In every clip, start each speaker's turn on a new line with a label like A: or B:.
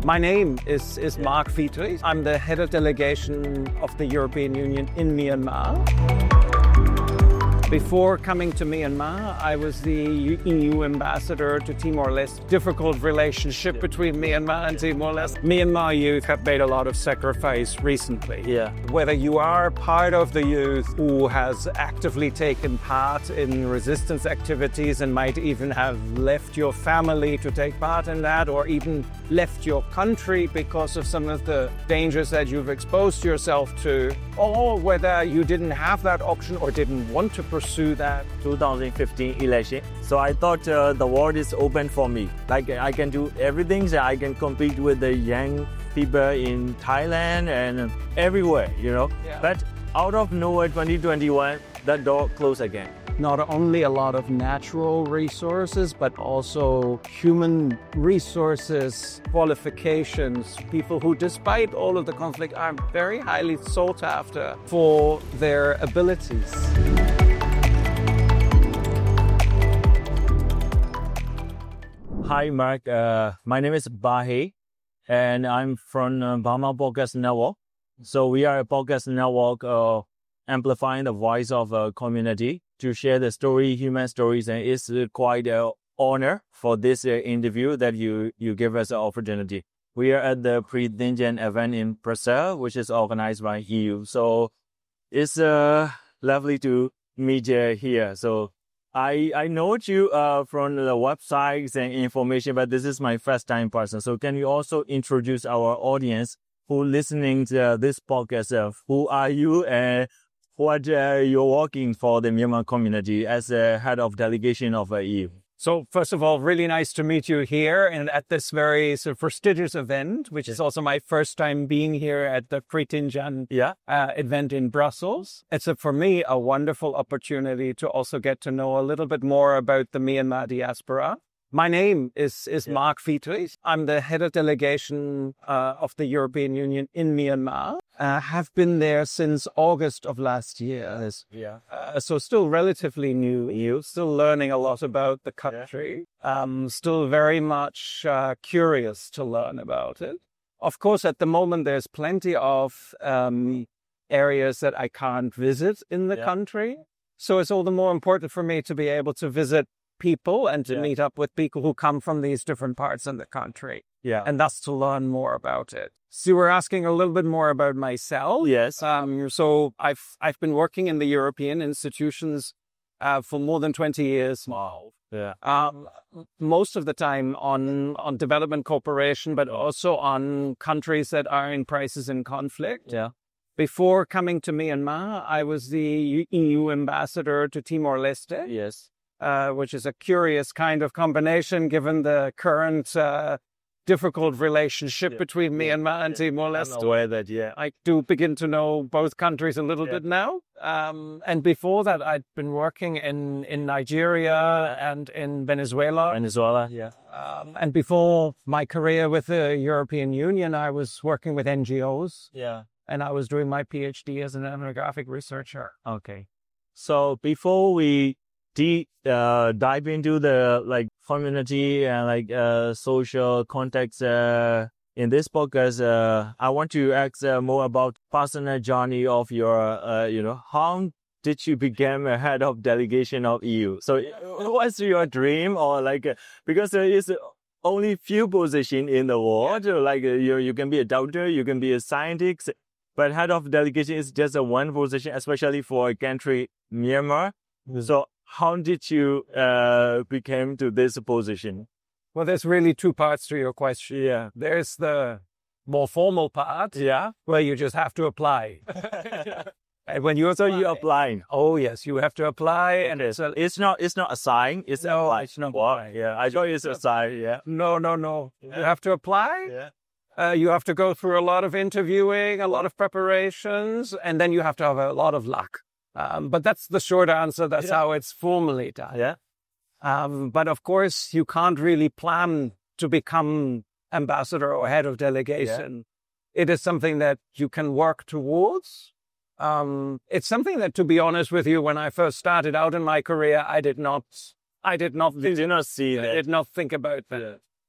A: My name is Mark Friedrich. I'm the head of delegation of the European Union in Myanmar. Before coming to Myanmar, I was the EU ambassador to Timor-Leste. Difficult relationship between Myanmar and Timor-Leste. Myanmar youth have made a lot of sacrifice recently.
B: Yeah.
A: Whether you are part of the youth who has actively taken part in resistance activities and might even have left your family to take part in that, or even left your country because of some of the dangers that you've exposed yourself to, or whether you didn't have that option or didn't want to pursue that.
B: 2015 election. So I thought the world is open for me. Like I can do everything. So I can compete with the young people in Thailand and everywhere, you know.
A: Yeah.
B: But out of nowhere, 2021, that door closed again.
A: Not only a lot of natural resources, but also human resources, qualifications, people who, despite all of the conflict, are very highly sought after for their abilities.
B: Hi, Mark. My name is Bahe, and I'm from Burma Podcast Network. So we are a podcast network amplifying the voice of a community to share the story, human stories, and it's quite an honor for this interview that you give us the opportunity. We are at the pre-Dinjan event in Brussels, which is organized by EU. So it's lovely to meet you here. So I know you from the websites and information, but this is my first time person. So can you also introduce our audience who listening to this podcast? Who are you and what you're working for the Myanmar community as a head of delegation of EU?
A: So first of all, really nice to meet you here and at this very prestigious event, which is also my first time being here at the Pre-Dinjan event in Brussels. It's for me a wonderful opportunity to also get to know a little bit more about the Myanmar diaspora. My name is Mark Friedrich. I'm the head of delegation of the European Union in Myanmar. Have been there since August of last year. So still relatively new, still learning a lot about the country. Still very much curious to learn about it. Of course, at the moment, there's plenty of areas that I can't visit in the country. So it's all the more important for me to be able to visit people and to meet up with people who come from these different parts of the country. And thus to learn more about it. So you were asking a little bit more about myself.
B: Yes.
A: So I've been working in the European institutions for more than 20 years.
B: Wow. Yeah.
A: Most of the time on development cooperation, but also on countries that are in crisis and conflict.
B: Yeah.
A: Before coming to Myanmar, I was the EU ambassador to Timor-Leste.
B: Yes.
A: Which is a curious kind of combination given the current difficult relationship between Myanmar and Timor-Leste.
B: I'm aware that,
A: I do begin to know both countries a little bit now. And before that, I'd been working in Nigeria and in Venezuela. And before my career with the European Union, I was working with NGOs.
B: Yeah.
A: And I was doing my PhD as an ethnographic researcher.
B: Okay. So before we dive into the community and social context in this podcast, I want to ask more about personal journey of your how did you become a head of delegation of EU? So what's your dream or because there is only few positions in the world, you can be a doctor, you can be a scientist, but head of delegation is just a one position, especially for a country, Myanmar. So how did you become to this position?
A: Well, there's really two parts to your question.
B: Yeah.
A: There's the more formal part, where you just have to apply. And when you
B: applying.
A: Oh yes, you have to apply, and
B: it's not a sign. It's apply.
A: It's not.
B: Wow. Yeah, I thought it's a sign. Yeah.
A: No. You have to apply.
B: Yeah.
A: You have to go through a lot of interviewing, a lot of preparations, and then you have to have a lot of luck. But that's the short answer. That's how it's formally done.
B: Yeah.
A: But of course, you can't really plan to become ambassador or head of delegation. It is something that you can work towards. It's something that, to be honest with you, when I first started out in my career, I did not
B: see that.
A: I did not think about that.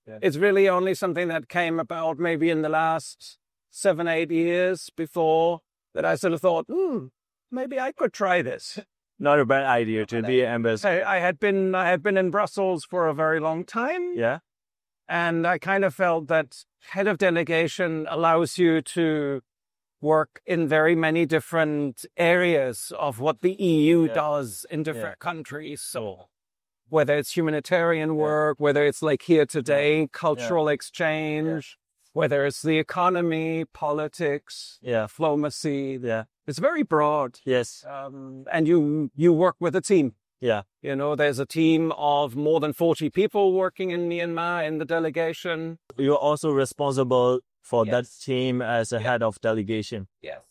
B: Yeah.
A: It's really only something that came about maybe in the last 7, 8 years before that I sort of thought, maybe I could try this.
B: Not a bad idea to be an ambassador.
A: I had been in Brussels for a very long time.
B: Yeah.
A: And I kind of felt that head of delegation allows you to work in very many different areas of what the EU does in different countries. So whether it's humanitarian work, whether it's like here today, cultural exchange, whether it's the economy, politics, diplomacy.
B: Yeah.
A: It's very broad.
B: Yes.
A: And you work with a team.
B: Yeah.
A: You know, there's a team of more than 40 people working in Myanmar in the delegation.
B: You're also responsible for that team as a head of delegation.
A: Yes.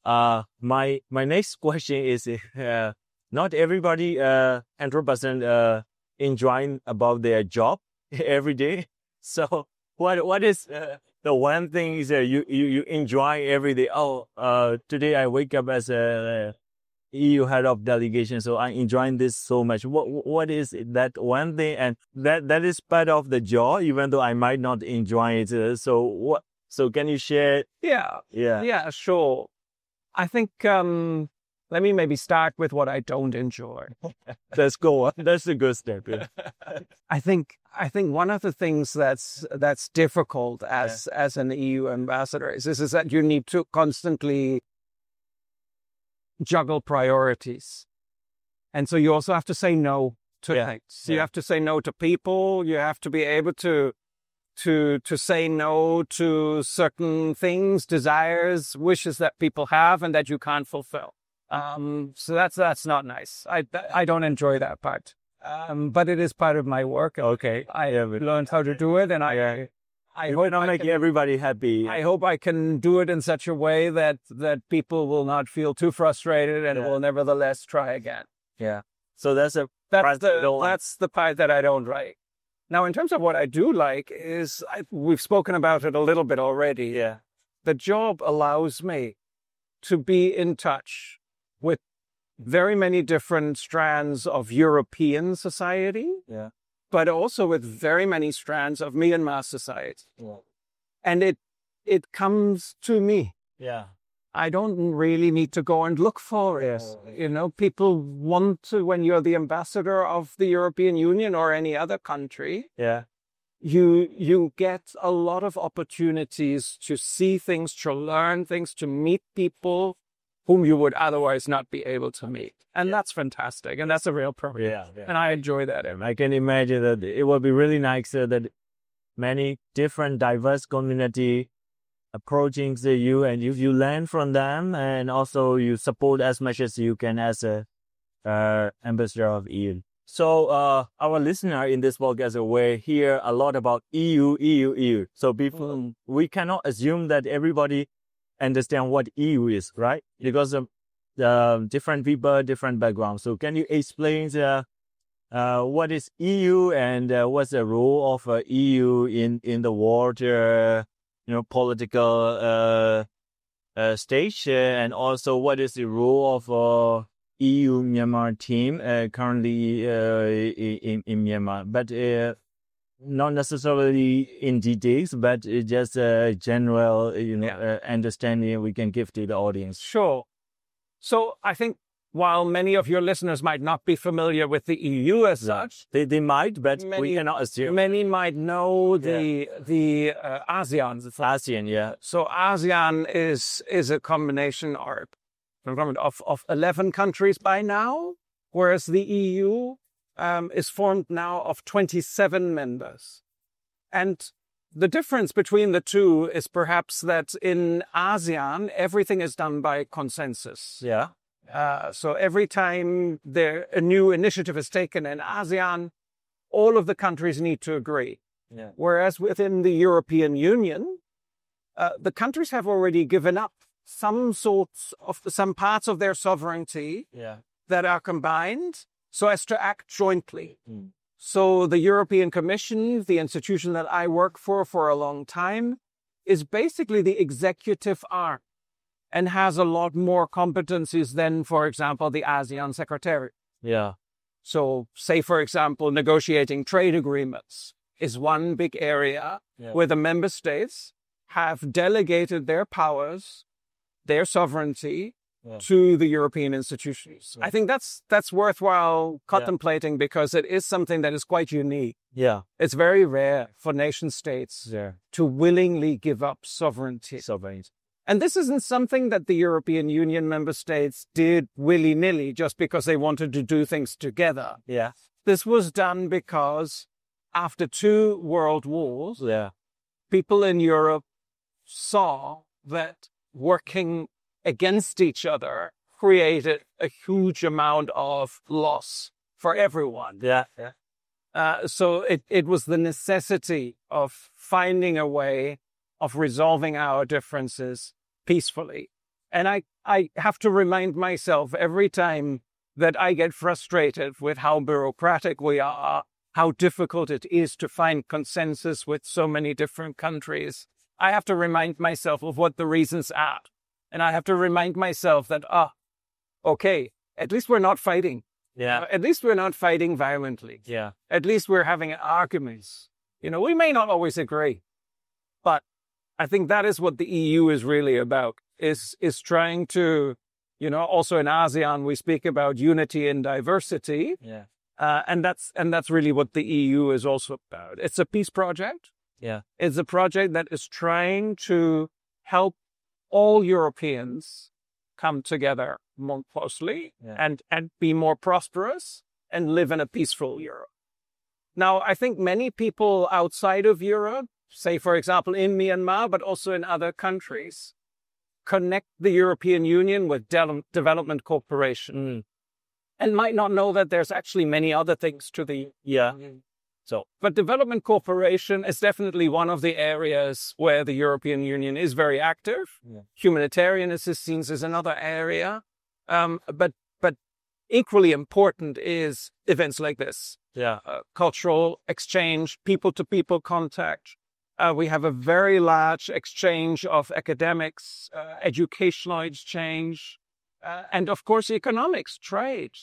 B: My next question is, not everybody 100% enjoying about their job every day. So what is the one thing is you enjoy every day? Today I wake up as a EU head of delegation, so I'm enjoying this so much. What is that one thing? And that is part of the job, even though I might not enjoy it. So can you share?
A: Yeah, sure. I think let me maybe start with what I don't enjoy.
B: Let's go on. That's a good step. Yeah.
A: I think one of the things that's difficult as an EU ambassador is that you need to constantly juggle priorities. And so you also have to say no to things. You have to say no to people. You have to be able to say no to certain things, desires, wishes that people have and that you can't fulfill. So that's not nice. I don't enjoy that part. But it is part of my work.
B: Okay.
A: I have learned how to do it, and I hope
B: I make everybody happy.
A: I hope I can do it in such a way that people will not feel too frustrated and will nevertheless try again.
B: Yeah. So that's the
A: part that I don't like. Now, in terms of what I do like is we've spoken about it a little bit already.
B: Yeah.
A: The job allows me to be in touch with very many different strands of European society.
B: Yeah.
A: But also with very many strands of Myanmar society.
B: Yeah.
A: And it comes to me.
B: Yeah.
A: I don't really need to go and look for it. You know, people want to, when you're the ambassador of the European Union or any other country, you get a lot of opportunities to see things, to learn things, to meet people whom you would otherwise not be able to meet. And that's fantastic. And that's a real problem.
B: Yeah.
A: And I enjoy that.
B: I can imagine that it would be really nice that many different diverse community approaching you, and if you learn from them and also you support as much as you can as a ambassador of EU. So our listener in this podcast will hear a lot about EU. So before, we cannot assume that everybody understand what EU is, right? Because of different people, different backgrounds. So can you explain what is EU and what's the role of EU in the world, political stage, and also what is the role of EU Myanmar team currently in Myanmar? But not necessarily in details, but just a general, understanding we can give to the audience.
A: Sure. So I think while many of your listeners might not be familiar with the EU as such,
B: they might, but we cannot assume.
A: Many might know the ASEAN.
B: ASEAN, yeah.
A: So ASEAN is a combination of 11 countries by now, whereas the EU is formed now of 27 members. And the difference between the two is perhaps that in ASEAN, everything is done by consensus.
B: Yeah.
A: So every time a new initiative is taken in ASEAN, all of the countries need to agree.
B: Yeah.
A: Whereas within the European Union, the countries have already given up some parts of their sovereignty that are combined so as to act jointly. So the European Commission, the institution that I work for a long time, is basically the executive arm and has a lot more competencies than, for example, the ASEAN Secretariat.
B: Yeah.
A: So say, for example, negotiating trade agreements. is one big area where the member states have delegated their powers, their sovereignty to the European institutions. I think that's worthwhile contemplating because it is something that is quite unique.
B: Yeah.
A: It's very rare for nation states to willingly give up sovereignty. And this isn't something that the European Union member states did willy-nilly just because they wanted to do things together.
B: Yeah.
A: This was done because after 2 world wars, people in Europe saw that working against each other created a huge amount of loss for everyone. So it was the necessity of finding a way of resolving our differences peacefully. And I have to remind myself every time that I get frustrated with how bureaucratic we are, how difficult it is to find consensus with so many different countries. I have to remind myself of what the reasons are. And I have to remind myself that, okay, at least we're not fighting. At least we're not fighting violently. At least we're having arguments. We may not always agree, but I think that is what the EU is really about, is trying to, also in ASEAN, we speak about unity and diversity. And that's really what the EU is also about. It's a peace project. It's a project that is trying to help all Europeans come together more closely and be more prosperous and live in a peaceful Europe. Now, I think many people outside of Europe, say, for example, in Myanmar, but also in other countries, connect the European Union with development cooperation and might not know that there's actually many other things to the But development cooperation is definitely one of the areas where the European Union is very active. Humanitarian assistance is another area. But equally important is events like this. Cultural exchange, people-to-people contact. We have a very large exchange of academics, educational exchange, and of course economics, trade.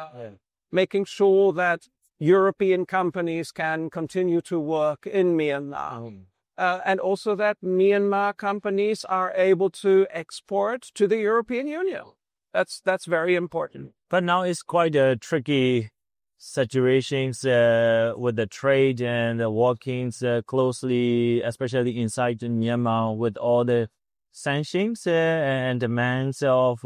A: Making sure that European companies can continue to work in Myanmar. And also that Myanmar companies are able to export to the European Union. That's very important.
B: But now it's quite a tricky situations with the trade and the workings closely, especially inside Myanmar, with all the sanctions and demands of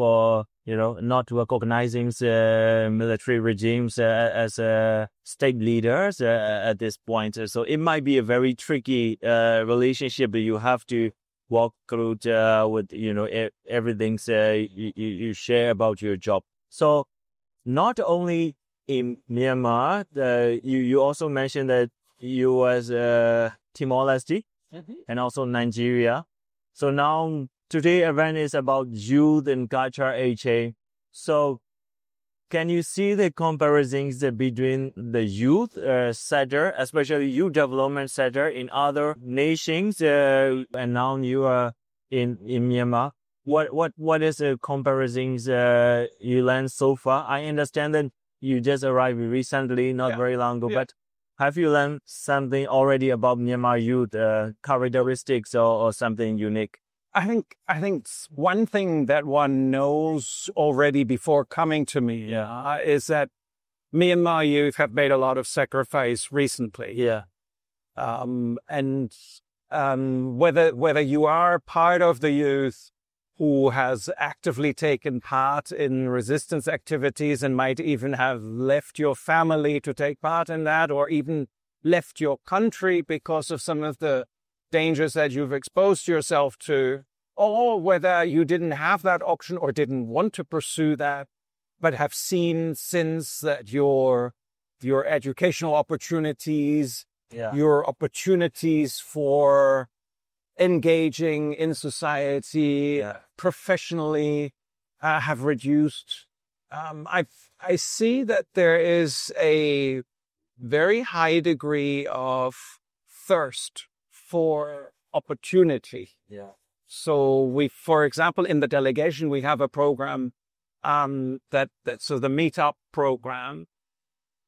B: not recognizing military regimes as state leaders at this point. So it might be a very tricky relationship that you have to walk through with everything you share about your job. So not only in Myanmar, you also mentioned that you was Timor-Leste and also Nigeria. So now today's event is about youth and culture HA. So can you see the comparisons between the youth sector, especially youth development sector in other nations, and now you are in Myanmar? What is the comparisons you learned so far? I understand that you just arrived recently, not very long ago, but have you learned something already about Myanmar youth characteristics or something unique?
A: I think one thing that one knows already before coming to me is that Myanmar youth have made a lot of sacrifice recently. Whether you are part of the youth who has actively taken part in resistance activities and might even have left your family to take part in that, or even left your country because of some of the dangers that you've exposed yourself to, or whether you didn't have that option or didn't want to pursue that, but have seen since that your educational opportunities, your opportunities for engaging in society professionally have reduced. I see that there is a very high degree of thirst for opportunity. So for example, in the delegation, we have a program so the Meetup program,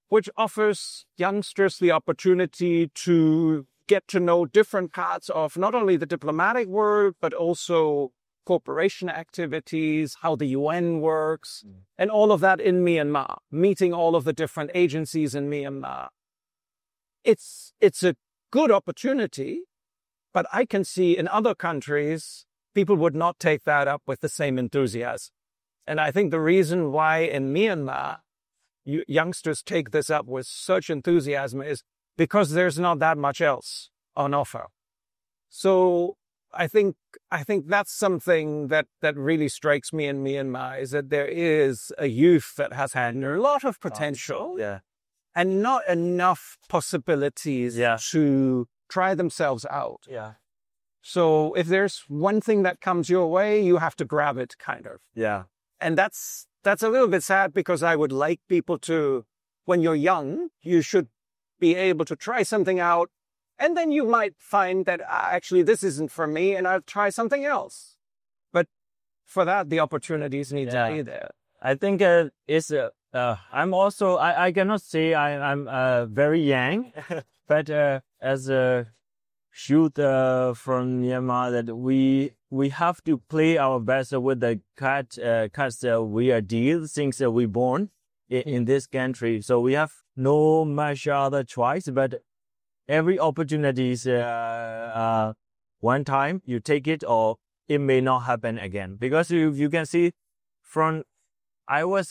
A: which offers youngsters the opportunity to get to know different parts of not only the diplomatic world, but also cooperation activities, how the UN works, and all of that in Myanmar, meeting all of the different agencies in Myanmar. It's a good opportunity, but I can see in other countries, people would not take that up with the same enthusiasm. And I think the reason why in Myanmar, youngsters take this up with such enthusiasm is because there's not that much else on offer. So I think that's something that really strikes me in Myanmar, is that there is a youth that has had a lot of potential and not enough possibilities to try themselves out.
B: Yeah.
A: So if there's one thing that comes your way, you have to grab it, kind of.
B: Yeah.
A: And that's a little bit sad, because I would like people to, when you're young, you should be able to try something out. And then you might find that actually this isn't for me and I'll try something else. But for that, the opportunities need to be there.
B: I think I'm also, I cannot say I'm very young, but as a youth from Myanmar, that we have to play our best with the cards we are dealt since we born in this country. So we have no much other choice, but every opportunity is one time you take it, or it may not happen again. Because you can see from, I was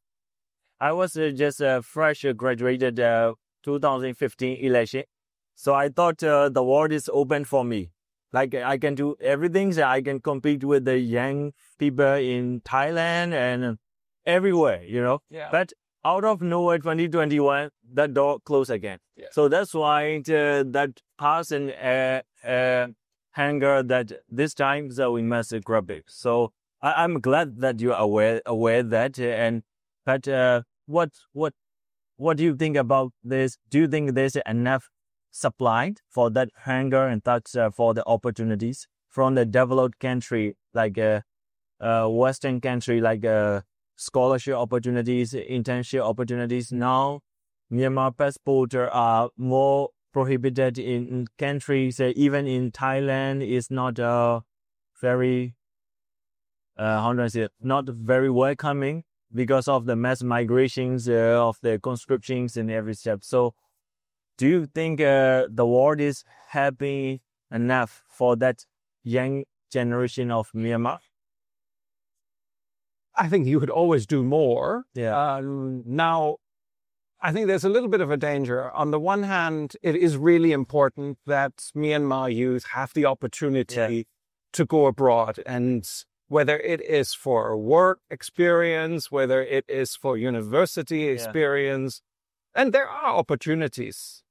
B: just fresh graduated 2015 election. So I thought the world is open for me. Like I can do everything. So I can compete with the young people in Thailand and everywhere,
A: Yeah.
B: But out of nowhere, 2021, that door closed again.
A: Yeah.
B: So that's why that passion hunger that this time, so we must grab it. So I'm glad that you are aware that. But what do you think about this? Do you think there's enough supply for that hunger and thirst for the opportunities from the developed country, like Western country, like scholarship opportunities, internship opportunities? Now, Myanmar passports are more prohibited in countries. Even in Thailand, it's not very, how do I say it? Not very welcoming because of the mass migrations of the conscriptions in every step. So, do you think the world is happy enough for that young generation of Myanmar?
A: I think you could always do more.
B: Yeah.
A: Now, I think there's a little bit of a danger. On the one hand, it is really important that Myanmar youth have the opportunity to go abroad, and whether it is for work experience, whether it is for university experience, and there are opportunities.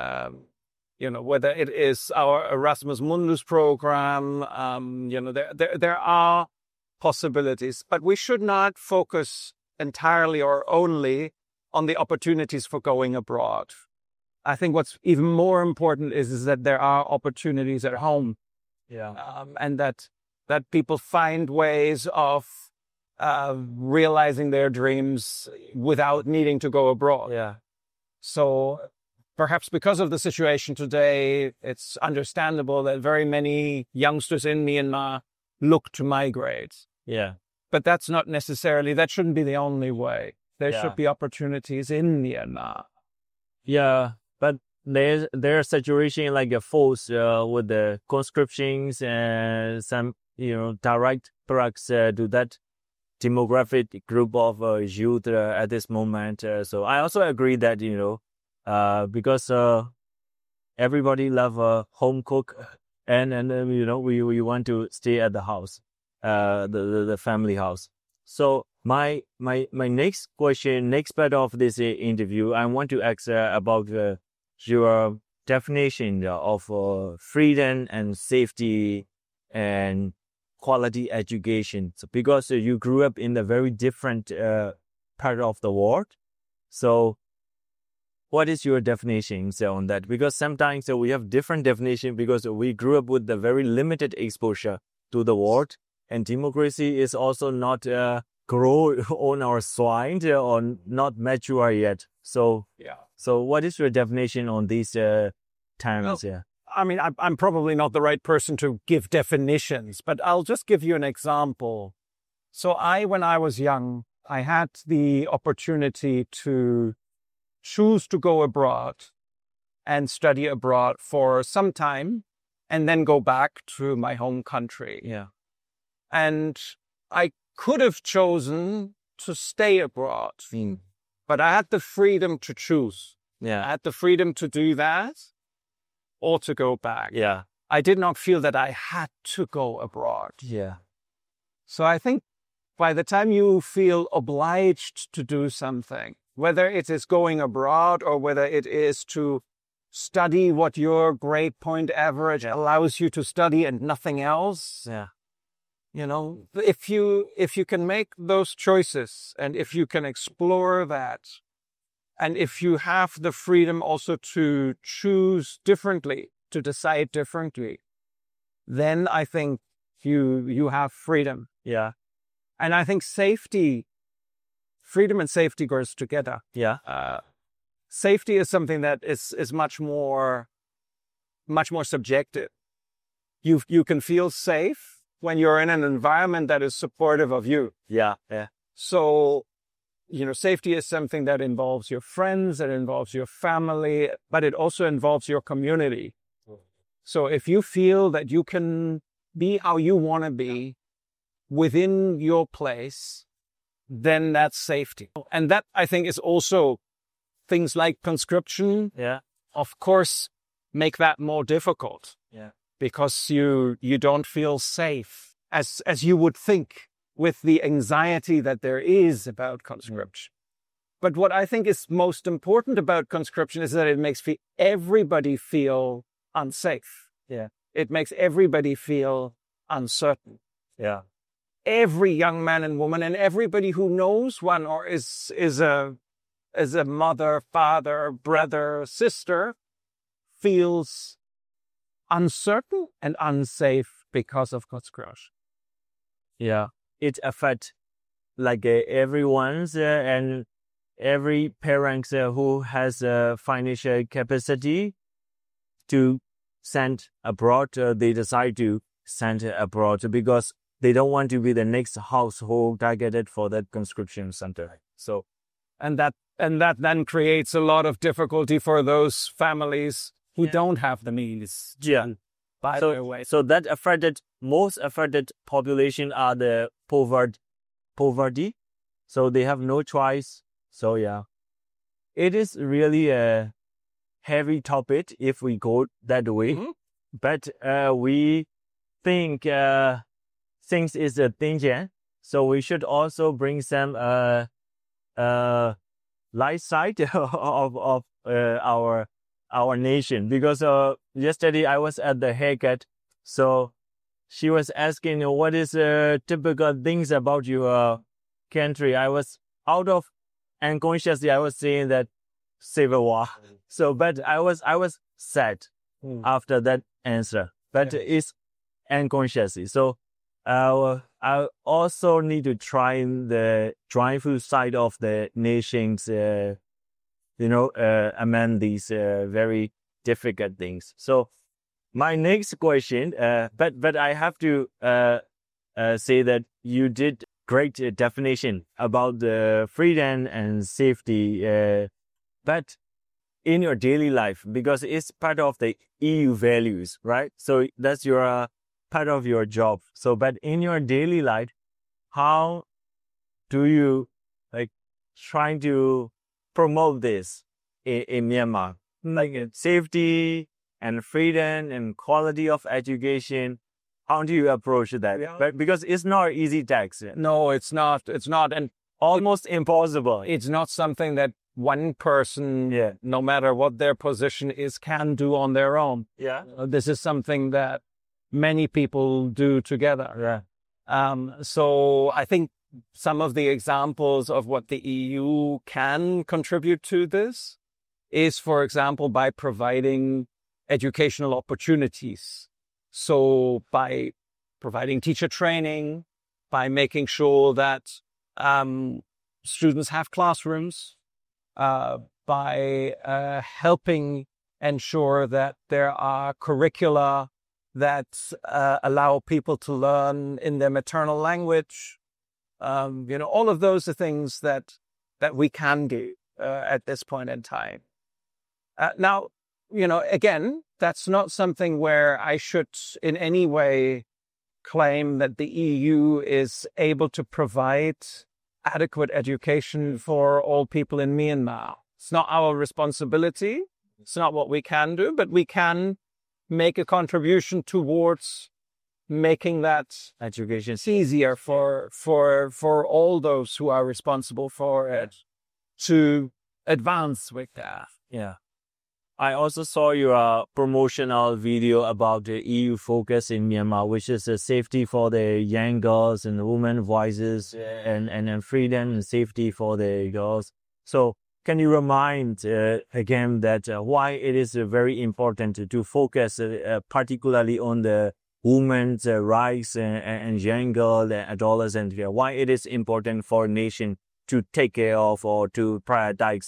A: Whether it is our Erasmus Mundus program, there are possibilities, but we should not focus entirely or only on the opportunities for going abroad. I think what's even more important is that there are opportunities at home, and that people find ways of realizing their dreams without needing to go abroad.
B: Yeah.
A: So perhaps because of the situation today, it's understandable that very many youngsters in Myanmar look to migrate.
B: Yeah.
A: But that shouldn't be the only way. There should be opportunities in Myanmar.
B: Yeah, but there's situation like a force with the conscriptions and some, direct products to that demographic group of youth at this moment. So I also agree that, because everybody love home cook and we want to stay at the house, the family house. So my next question, next part of this interview, I want to ask about your definition of freedom and safety and quality education. So because you grew up in a very different part of the world, so what is your definition on that? Because sometimes we have different definition because we grew up with the very limited exposure to the world, and democracy is also not grow on our soil or not mature yet. So,
A: Yeah.
B: so what is your definition on these terms? Yeah.
A: I mean, I'm probably not the right person to give definitions, but I'll just give you an example. So when I was young, I had the opportunity to choose to go abroad and study abroad for some time and then go back to my home country.
B: Yeah.
A: And I could have chosen to stay abroad, but I had the freedom to choose. I
B: Yeah.
A: had the freedom to do that or to go back.
B: Yeah.
A: I did not feel that I had to go abroad.
B: Yeah.
A: So I think by the time you feel obliged to do something, whether it is going abroad or whether it is to study what your grade point average allows you to study and nothing else,
B: Yeah.
A: you know, if you can make those choices and if you can explore that, and if you have the freedom also to choose differently, to decide differently, then I think you have freedom.
B: Yeah.
A: And I think freedom and safety goes together.
B: Yeah.
A: Safety is something that is much more subjective. You can feel safe when you're in an environment that is supportive of you.
B: Yeah. Yeah.
A: So, you know, safety is something that involves your friends, that involves your family, but it also involves your community. So if you feel that you can be how you want to be within your place, then that's safety. And that, I think, is also things like conscription,
B: Yeah.
A: of course, make that more difficult.
B: Yeah.
A: Because you don't feel safe as you would think with the anxiety that there is about conscription. But what I think is most important about conscription is that it makes everybody feel unsafe.
B: Yeah.
A: It makes everybody feel uncertain.
B: Yeah.
A: Every young man and woman and everybody who knows one or is a mother, father, brother, sister feels uncertain and unsafe because of conscription.
B: Yeah. It affects like everyone's and every parent who has financial capacity to send abroad. They decide to send abroad because they don't want to be the next household targeted for that conscription center. So,
A: and that then creates a lot of difficulty for those families who don't have the means.
B: Yeah.
A: By their way.
B: So that most affected population are the poverty. So they have no choice. So yeah, it is really a heavy topic if we go that way.
A: Mm-hmm.
B: But we think things is a danger. So we should also bring some light side of our nation, because yesterday I was at the haircut, so she was asking what is typical things about your country. I was out of unconsciously I was saying that Civil War. So, but I was sad after that answer, but it's unconsciously. So I also need to try the joyful side of the nations. Among these very difficult things. So my next question, but I have to say that you did great definition about the freedom and safety, but in your daily life, because it's part of the EU values, right? So that's your part of your job. So, but in your daily life, how do you trying to promote this in Myanmar, like safety and freedom and quality of education? How do you approach that?
A: Yeah.
B: But because it's not easy task.
A: No, it's not. It's not, and
B: Almost impossible.
A: it's not something that one person, no matter what their position is, can do on their own.
B: Yeah.
A: This is something that many people do together.
B: Yeah.
A: So I think some of the examples of what the EU can contribute to this is, for example, by providing educational opportunities. So by providing teacher training, by making sure that students have classrooms, by helping ensure that there are curricula that allow people to learn in their maternal language. All of those are things that we can do at this point in time. Now, again, that's not something where I should in any way claim that the EU is able to provide adequate education for all people in Myanmar. It's not our responsibility. It's not what we can do, but we can make a contribution towards making that education easier for all those who are responsible for it to advance with that.
B: Yeah. I also saw your promotional video about the EU focus in Myanmar, which is the safety for the young girls and women voices and freedom and safety for the girls. So can you remind again that why it is very important to focus particularly on the women's rights and young girls and adolescents? Why it is important for a nation to take care of or to prioritize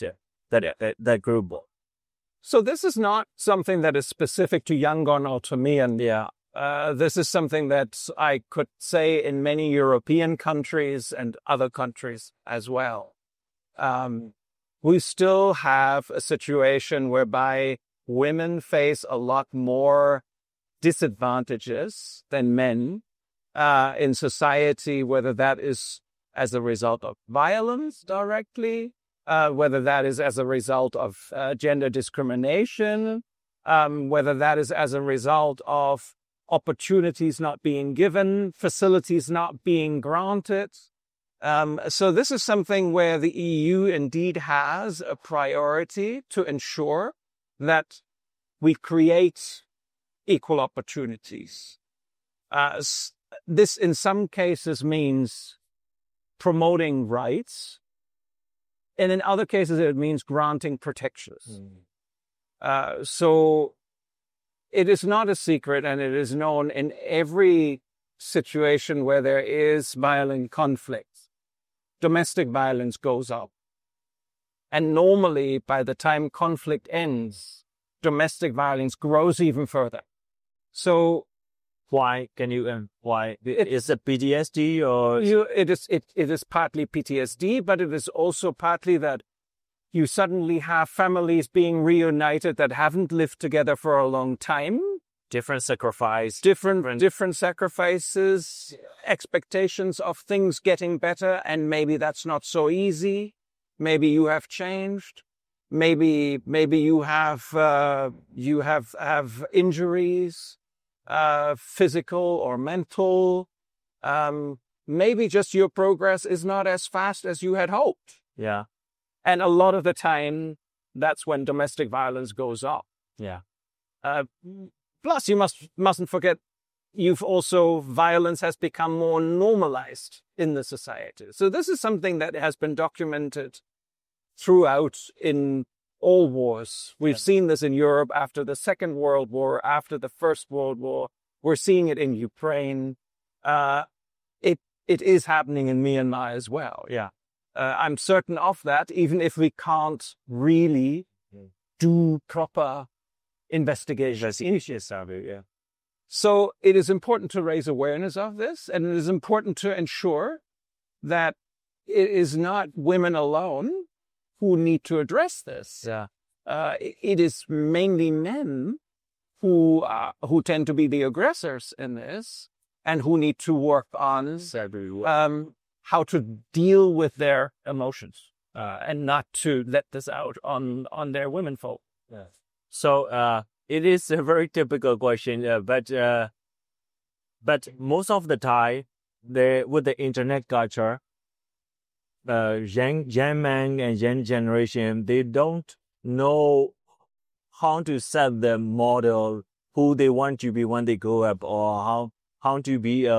B: that group?
A: So this is not something that is specific to Yangon or to Myanmar. This is something that I could say in many European countries and other countries as well. We still have a situation whereby women face a lot more disadvantages than men in society, whether that is as a result of violence directly, whether that is as a result of gender discrimination, whether that is as a result of opportunities not being given, facilities not being granted. So this is something where the EU indeed has a priority to ensure that we create equal opportunities. This in some cases means promoting rights, and in other cases it means granting protections. So it is not a secret, and it is known in every situation where there is violent conflict, domestic violence goes up. And normally, by the time conflict ends, domestic violence grows even further. So
B: why is it PTSD or
A: it is partly PTSD, but it is also partly that you suddenly have families being reunited that haven't lived together for a long time.
B: Different sacrifices,
A: expectations of things getting better, and maybe that's not so easy. Maybe you have changed. Maybe you have injuries, physical or mental. Maybe just your progress is not as fast as you had hoped.
B: Yeah.
A: And a lot of the time, that's when domestic violence goes up.
B: Yeah.
A: Plus, you mustn't forget, violence has become more normalized in the society. So this is something that has been documented throughout in all wars. We've seen this in Europe after the Second World War, after the First World War. We're seeing it in Ukraine. It is happening in Myanmar as well.
B: Yeah.
A: I'm certain of that, even if we can't really do proper investigations.
B: Yeah.
A: So it is important to raise awareness of this, and it is important to ensure that it is not women alone who need to address this.
B: Yeah.
A: It is mainly men who tend to be the aggressors in this, and who need to work on how to deal with their emotions and not to let this out on their womenfolk.
B: Yeah. So it is a very typical question, but most of the time, with the internet culture, young men and young generation, they don't know how to set the model, who they want to be when they grow up, or how to be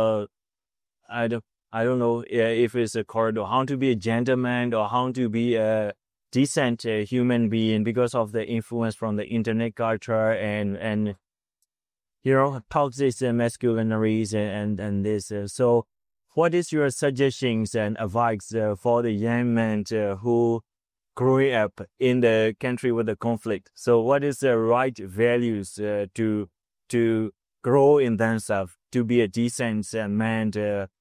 B: I don't know if it's a corridor, how to be a gentleman or how to be a decent human being because of the influence from the internet culture and toxic masculinities and this. So what is your suggestions and advice for the young men who growing up in the country with the conflict. So what is the right values to grow in themselves, to be a decent man,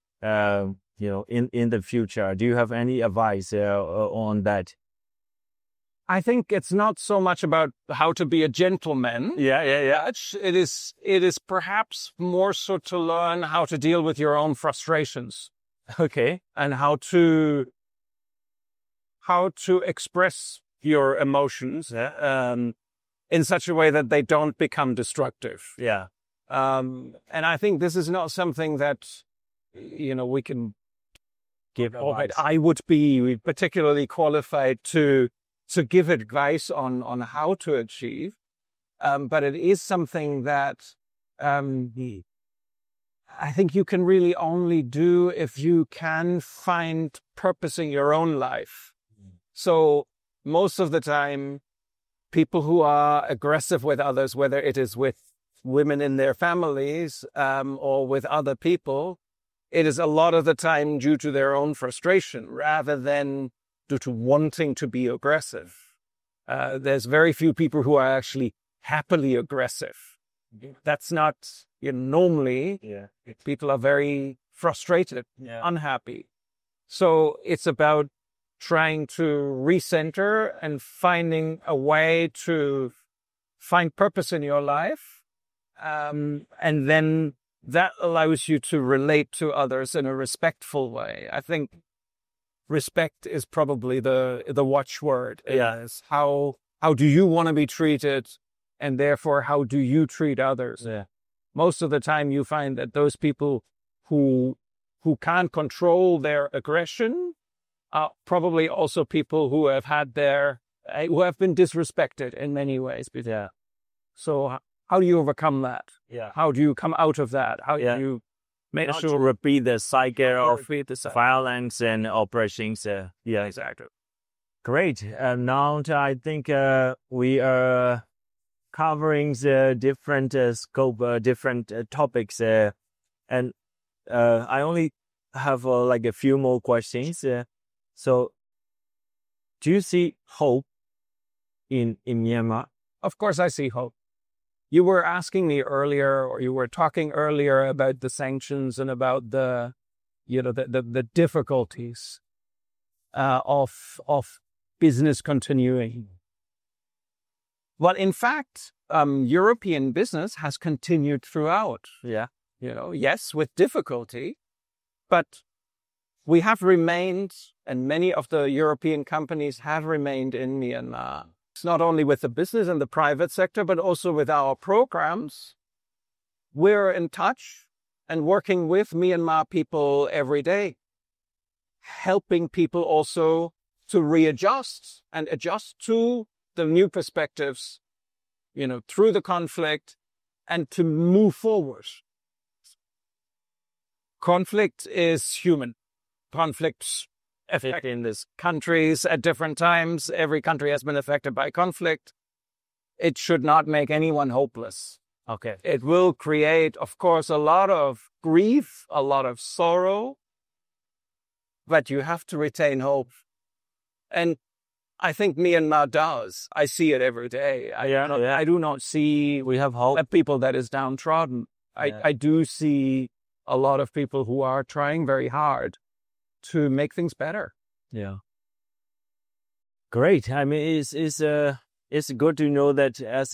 B: in the future? Do you have any advice on that?
A: I think it's not so much about how to be a gentleman.
B: Yeah.
A: It is perhaps more so to learn how to deal with your own frustrations.
B: Okay.
A: And how to express your emotions in such a way that they don't become destructive.
B: Yeah.
A: And I think this is not something that, we can
B: give advice.
A: I would be particularly qualified to give advice on how to achieve. But it is something that I think you can really only do if you can find purpose in your own life. So most of the time, people who are aggressive with others, whether it is with women in their families or with other people, it is a lot of the time due to their own frustration rather than due to wanting to be aggressive. There's very few people who are actually happily aggressive. That's not, normally people are very frustrated, unhappy. So it's about trying to recenter and finding a way to find purpose in your life. And then that allows you to relate to others in a respectful way. I think respect is probably the watchword. Is how do you want to be treated, and therefore how do you treat others?
B: Yeah.
A: Most of the time you find that those people who can't control their aggression are probably also people who have been disrespected in many ways.
B: Yeah.
A: So how do you overcome that?
B: Yeah.
A: How do you come out of that? How do you make
B: Not
A: sure
B: to repeat the cycle of
A: repeat the cycle.
B: violence and oppressions? Yeah, exactly. Great. Now I think we are covering the different scope, different topics, and I only have like a few more questions. So, do you see hope in Myanmar?
A: Of course, I see hope. You were asking me earlier, or you were talking earlier about the sanctions and about the difficulties of business continuing. Well, in fact, European business has continued throughout.
B: Yeah.
A: Yes, with difficulty, but we have remained, and many of the European companies have remained in Myanmar. It's not only with the business and the private sector, but also with our programs. We're in touch and working with Myanmar people every day, helping people also to readjust and adjust to the new perspectives, through the conflict, and to move forward. Conflict is human. Conflicts affect in these countries at different times. Every country has been affected by conflict. It should not make anyone hopeless.
B: Okay.
A: It will create, of course, a lot of grief, a lot of sorrow, but you have to retain hope. And I think Myanmar does. I see it every day. I do not see
B: we have hope.
A: People that is downtrodden. I do see a lot of people who are trying very hard to make things better.
B: Yeah. Great. I mean, it's good to know that as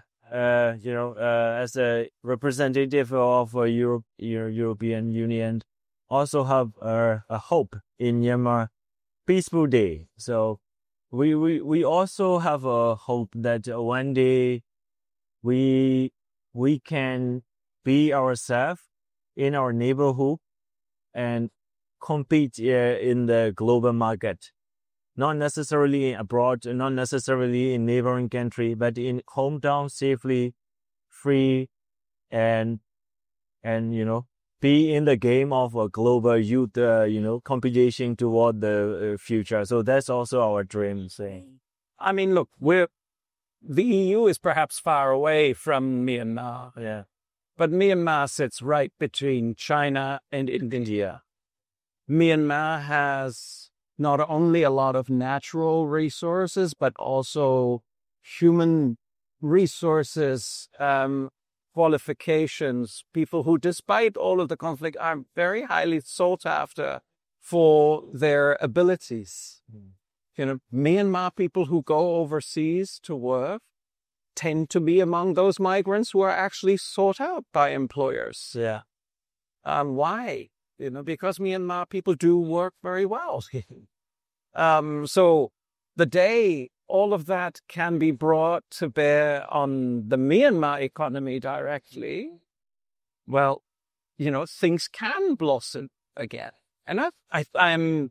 B: a representative of European Union, also have a hope in Myanmar peaceful day. So we also have a hope that one day we can be ourselves in our neighborhood and compete in the global market, not necessarily abroad, not necessarily in neighboring country, but in hometown, safely, free, and be in the game of a global youth, competition toward the future. So that's also our dream.
A: I mean, look, the EU is perhaps far away from Myanmar.
B: Yeah.
A: But Myanmar sits right between China and India. Myanmar has not only a lot of natural resources, but also human resources, qualifications, people who, despite all of the conflict, are very highly sought after for their abilities. You know, Myanmar people who go overseas to work tend to be among those migrants who are actually sought out by employers.
B: Yeah.
A: Why? You know, because Myanmar people do work very well. So the day all of that can be brought to bear on the Myanmar economy directly, well, you know, things can blossom again. And I'm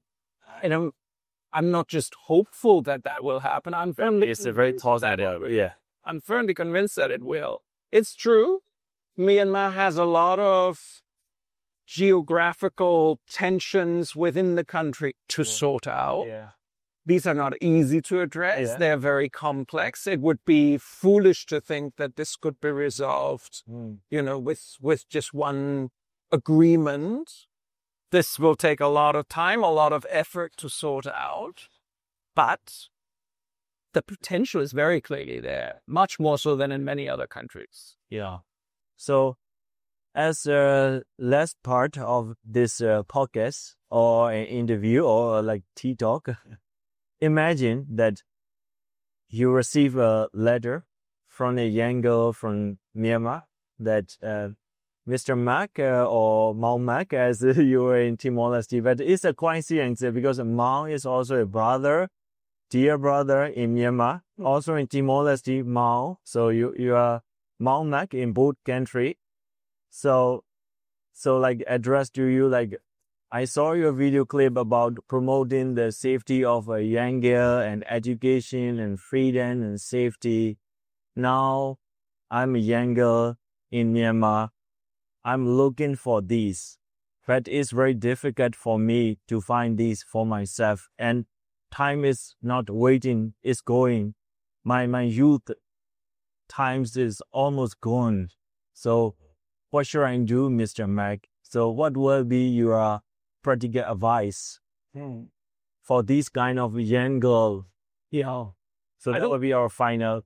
A: not just hopeful that that will happen. I'm firmly
B: It's a very positive. Yeah.
A: I'm firmly convinced that it will. It's true. Myanmar has a lot of geographical tensions within the country to sort out.
B: Yeah.
A: These are not easy to address.
B: Yeah.
A: They're very complex. It would be foolish to think that this could be resolved, you know, with just one agreement. This will take a lot of time, a lot of effort to sort out, but the potential is very clearly there, much more so than in many other countries.
B: Yeah. So, as a last part of this podcast or an interview or like tea talk, imagine that you receive a letter from a young girl from Myanmar that Mr. Mark or Mao Mark, as you were in Timor-Leste, but it's a coincidence because Mao is also a brother, dear brother in Myanmar, also in Timor-Leste, Mao. So you are Mao Mark in both countries. So like address to you, like I saw your video clip about promoting the safety of a young girl and education and freedom and safety. Now I'm a young girl in Myanmar. I'm looking for these, but it's very difficult for me to find these for myself. And time is not waiting, it's going. My youth times is almost gone. So what should I do, Mr. Mac? So what will be your practical advice for this kind of young girl?
A: Yeah.
B: So that will be our final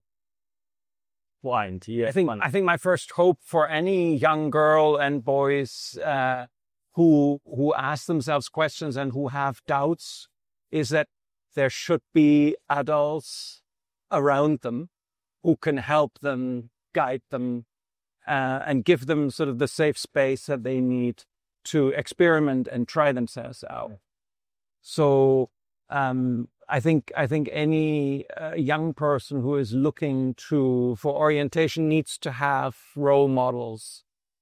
B: point. Yeah.
A: I think my first hope for any young girl and boys who ask themselves questions and who have doubts is that there should be adults around them who can help them, guide them, and give them sort of the safe space that they need to experiment and try themselves out. So I think any young person who is looking for orientation needs to have role models,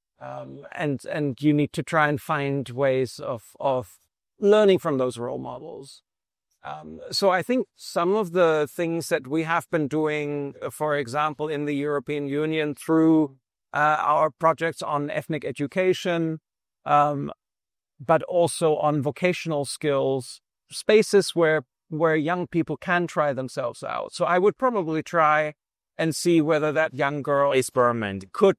A: and you need to try and find ways of learning from those role models. So I think some of the things that we have been doing, for example, in the European Union through our projects on ethnic education, but also on vocational skills, spaces where young people can try themselves out. So I would probably try and see whether that young girl
B: Experiment
A: could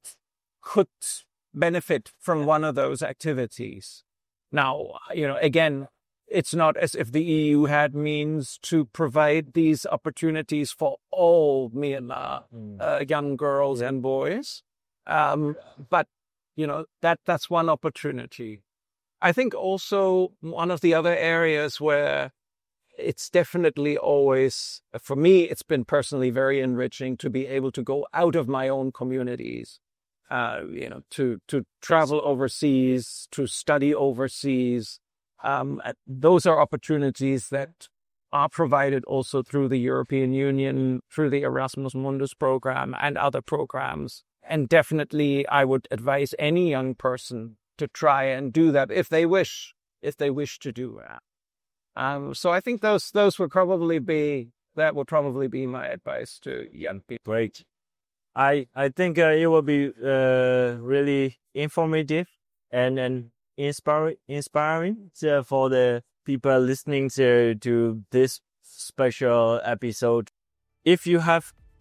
A: benefit from one of those activities. Now, you know, again, it's not as if the EU had means to provide these opportunities for all Myanmar young girls and boys. But, you know, that's one opportunity. I think also one of the other areas where it's definitely always, for me, it's been personally very enriching to be able to go out of my own communities, you know, to travel overseas, to study overseas. Those are opportunities that are provided also through the European Union, through the Erasmus Mundus program and other programs. And definitely I would advise any young person to try and do that if they wish to do that. So I think those would probably be my advice to young people.
B: Great. I think it will be really informative and inspiring for the people listening to this special episode. If you have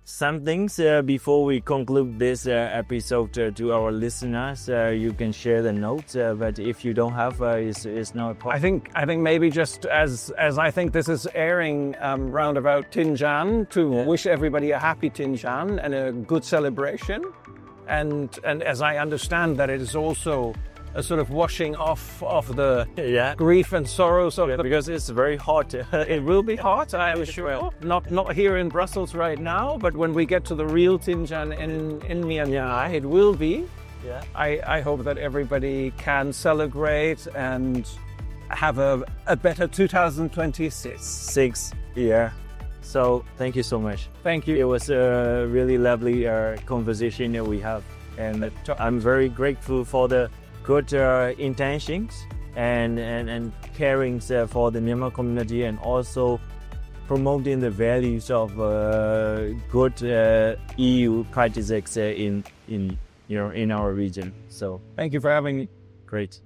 B: some things before we conclude this episode to our listeners. You can share the notes, but if you don't have, it's not a problem.
A: I think maybe just as I think this is airing round about Tinjan, to wish everybody a happy Tinjan and a good celebration, and as I understand that it is also a sort of washing off of the grief and sorrows of
B: because it's very hot.
A: It will be hot, I am sure. Not here in Brussels right now, but when we get to the real Tinjan in Myanmar, it will be.
B: Yeah.
A: I hope that everybody can celebrate and have a better 2026
B: year. So thank you so much.
A: Thank you.
B: It was a really lovely conversation that we have, and I'm very grateful for the good intentions and carings for the Myanmar community, and also promoting the values of good EU practices in our region. So
A: thank you for having me.
B: Great.